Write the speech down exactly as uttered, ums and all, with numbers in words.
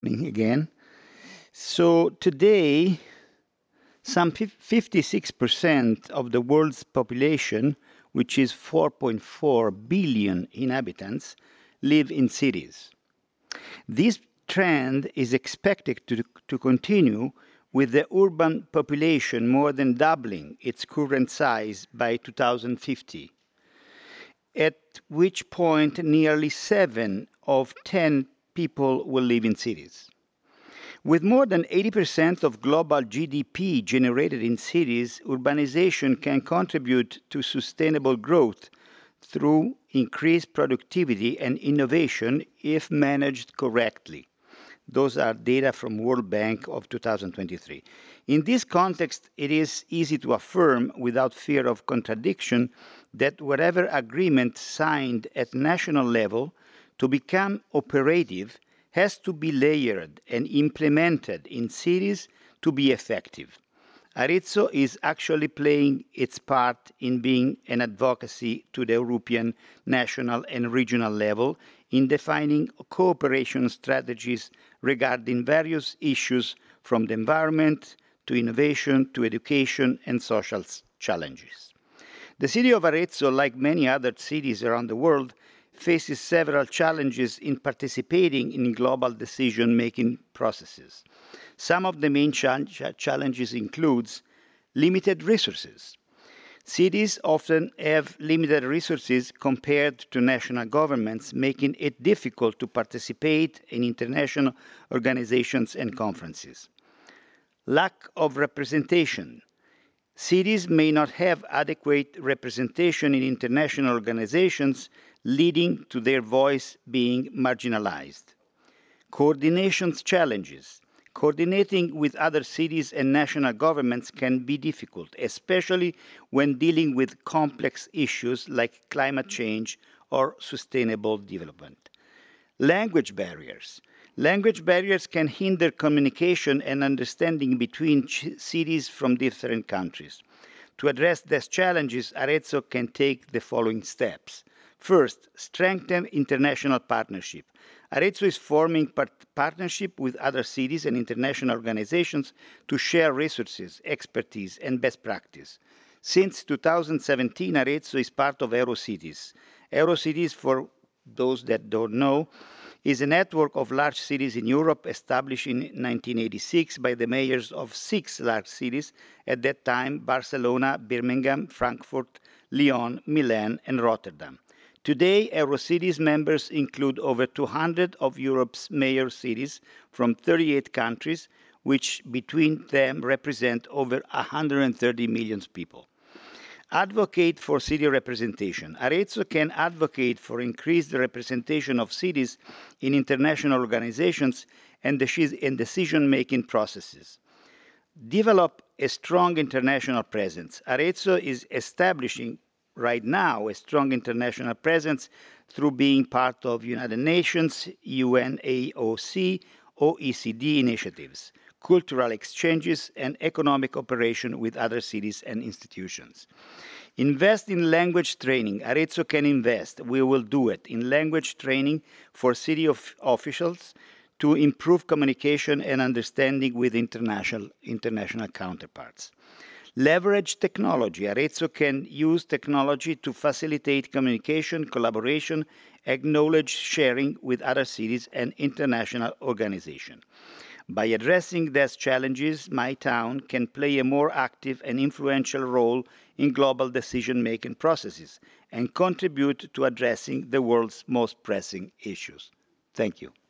Again. So today, some fifty-six percent of the world's population, which is four point four billion inhabitants, live in cities. This trend is expected to, to continue with the urban population more than doubling its current size by two thousand fifty, at which point nearly seven of ten people will live in cities. With more than eighty percent of global G D P generated in cities, urbanization can contribute to sustainable growth through increased productivity and innovation if managed correctly. Those are data from World Bank of two thousand twenty-three. In this context, it is easy to affirm without fear of contradiction that whatever agreement signed at national level to become operative has to be layered and implemented in cities to be effective. Arezzo is actually playing its part in being an advocacy to the European, national and regional level in defining cooperation strategies regarding various issues from the environment to innovation to education and social challenges. The city of Arezzo, like many other cities around the world, faces several challenges in participating in global decision-making processes. Some of the main challenges includes limited resources. Cities often have limited resources compared to national governments, making it difficult to participate in international organizations and conferences. Lack of representation. Cities may not have adequate representation in international organizations, leading to their voice being marginalized. Coordination challenges. Coordinating with other cities and national governments can be difficult, especially when dealing with complex issues like climate change or sustainable development. Language barriers. Language barriers can hinder communication and understanding between cities from different countries. To address these challenges, Arezzo can take the following steps. First, strengthen international partnership. Arezzo is forming part partnership with other cities and international organizations to share resources, expertise, and best practice. Since two thousand seventeen, Arezzo is part of Eurocities. Eurocities, for those that don't know, is a network of large cities in Europe established in nineteen eighty-six by the mayors of six large cities, at that time Barcelona, Birmingham, Frankfurt, Lyon, Milan, and Rotterdam. Today, Eurocities members include over two hundred of Europe's major cities from thirty-eight countries, which between them represent over one hundred thirty million people. Advocate for city representation. Arezzo can advocate for increased representation of cities in international organizations and decision-making processes. Develop a strong international presence. Arezzo is establishing right now a strong international presence through being part of United Nations, U N A O C, O E C D initiatives, cultural exchanges, and economic cooperation with other cities and institutions. Invest in language training. Arezzo can invest, we will do it, in language training for city of officials to improve communication and understanding with international, international counterparts. Leverage technology. Arezzo can use technology to facilitate communication, collaboration, and knowledge sharing with other cities and international organizations. By addressing these challenges, my town can play a more active and influential role in global decision-making processes and contribute to addressing the world's most pressing issues. Thank you.